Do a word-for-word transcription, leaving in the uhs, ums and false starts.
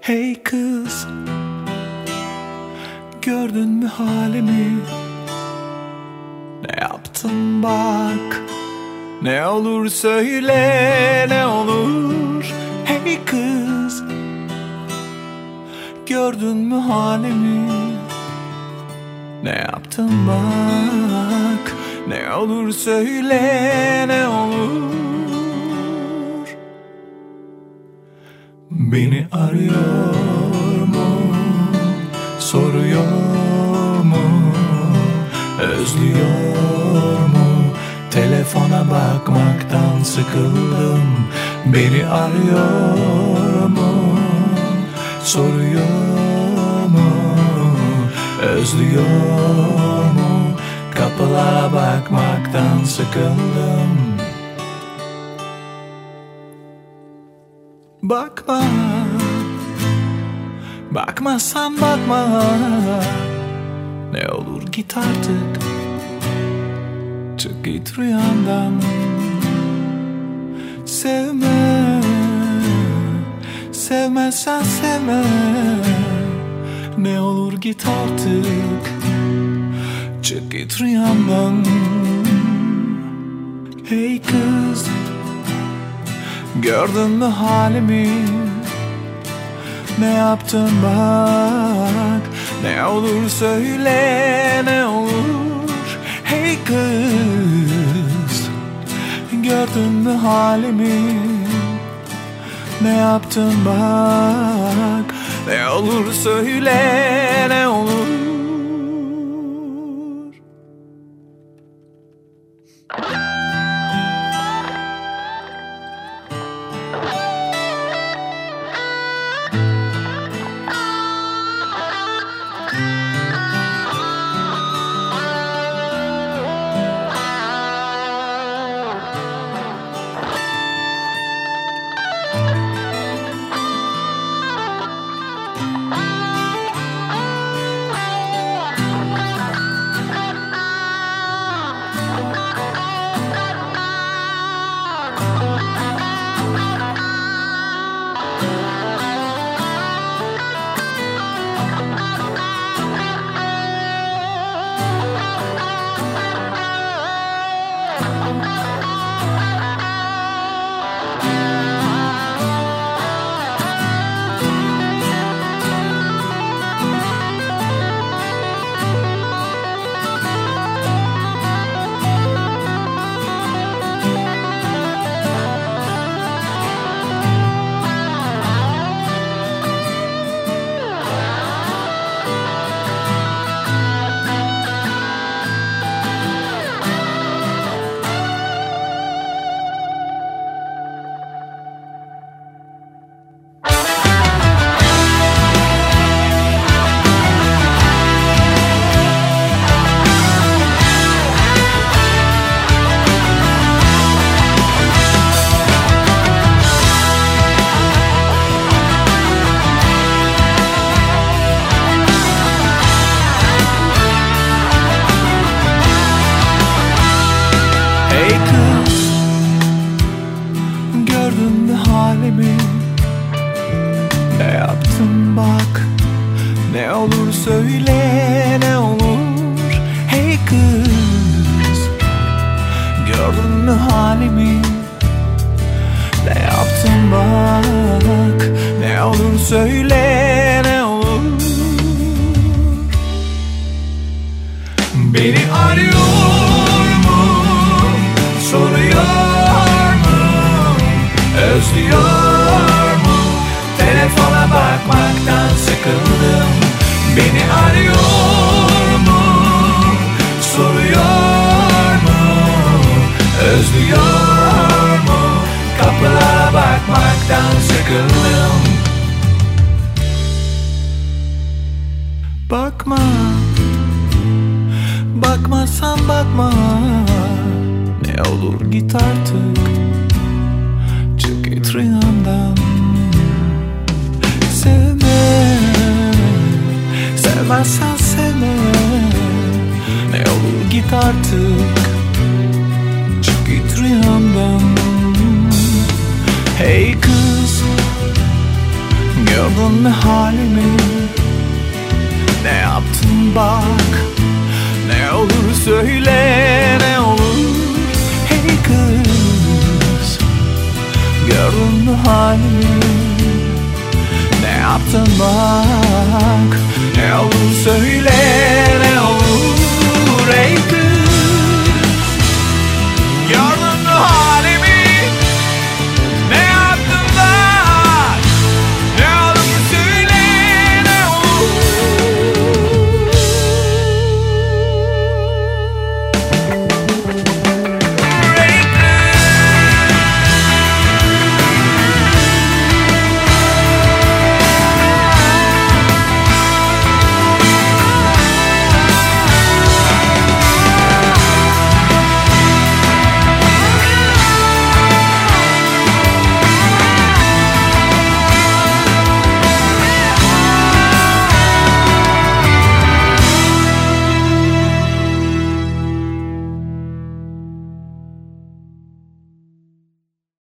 Hey kız, gördün mü halimi? Ne yaptın bak? Ne olur söyle, ne olur? Hey kız, gördün mü halimi? Ne yaptın bak? Ne olur söyle, ne olur? Beni arıyor mu? Soruyor mu? Özlüyor mu? Telefona bakmaktan sıkıldım. Beni arıyor mu? Soruyor mu? Özlüyor mu? Kapılara bakmaktan sıkıldım. Bakma, bakmazsan bakma. Ne olur git artık, çık git rüyamdan. Sevme, sevmezsen sevme. Ne olur git artık, çık git rüyamdan. Hey kız, gördün mü halimi? Ne yaptın bak? Ne olur söyle, ne olur? Hey kız, gördün mü halimi? Ne yaptın bak? Ne olur söyle, ne olur? Ne yaptın bak? Ne olur söyle, ne olur? Hey kız, gördün mü halimi? Ne yaptın bak? Ne olur söyle, ne olur? Beni arıyor mu? Soruyor mu? Özlüyor mu? Telefona bakmaktan sıkıldım. Beni arıyor mu? Soruyor mu? Özlüyor mu? Kapılara bakmaktan sıkıldım. Bakma, bakmazsan bakma. Ne olur git artık, çık git rüyamdan. Sevme, sevmezsen sevme. Ne olur git artık, çık git rüyamdan. Hey kız, Gördün mü halimi? Ne yaptın bak? Ne olur söyle, ne olur. Hey kız, gördün mü halimi? Ne yaptın bak?